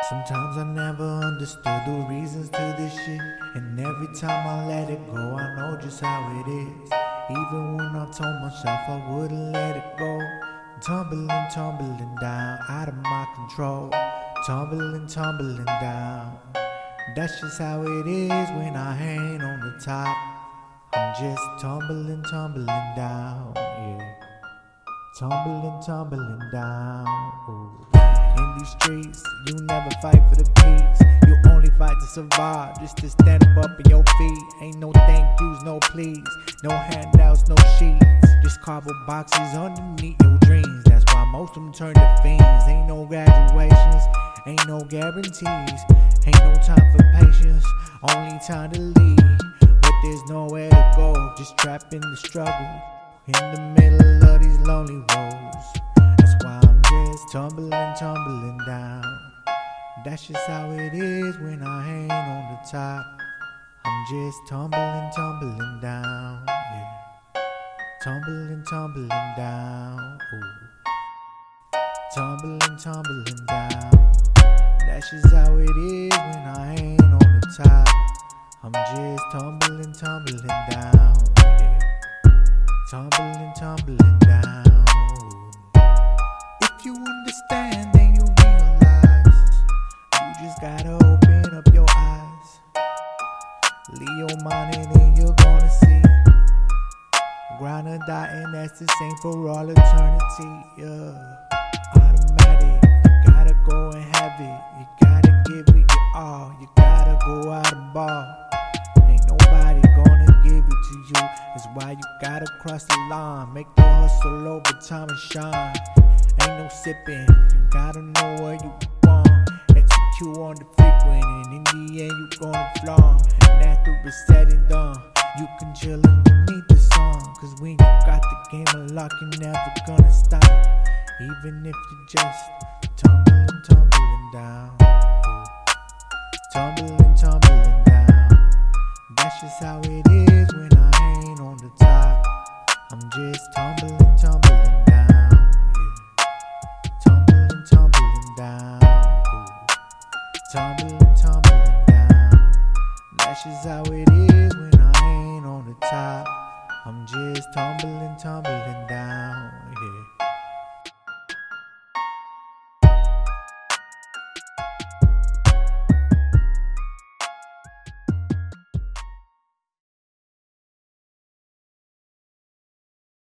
Sometimes I never understood the reasons to this shit, and every time I let it go, I know just how it is. Even when I told myself I wouldn't let it go, tumbling down, out of my control, tumbling down. That's just how it is when I ain't on the top. I'm just tumbling down, yeah. Tumbling down, ooh. In these streets, you never fight for the peace. You only fight to survive, just to stand up on your feet. Ain't no thank yous, no please, no handouts, no sheets. Just cardboard boxes underneath your dreams. That's why most of them turn to fiends. Ain't no graduations, ain't no guarantees. Ain't no time for patience, only time to leave. But there's nowhere to go, just trapped in the struggle, in the middle of these lonely roads. That's why I'm just tumbling down. That's just how it is when I ain't on the top. I'm just tumbling down, yeah. Tumbling down, ooh. Tumbling down. That's just how it is when I ain't on the top. I'm just tumbling down, yeah. Tumbling down. If you understand, then you realize you just gotta open up your eyes. Leave your mind and then you're gonna see. Grind or die, and that's the same for all eternity, yeah. Automatic, you gotta go and have it. You gotta give it your all. You gotta go out and ball. Ain't nobody gonna give it to you. That's why you gotta cross the line. Make the hustle over time and shine. Ain't no sipping, you gotta know what you want. Execute on the frequent, and in the end you gonna flaunt. And after it's said and done, you can chill underneath the sun. Cause when you got the game unlocked, you're never gonna stop. Even if you just tumbling down, tumbling down. That's just how it is when I ain't on the top. I'm just tumbling down, yeah. Tumbling down, ooh. Tumbling down. That's just how it is when I ain't on the top. I'm just tumbling down.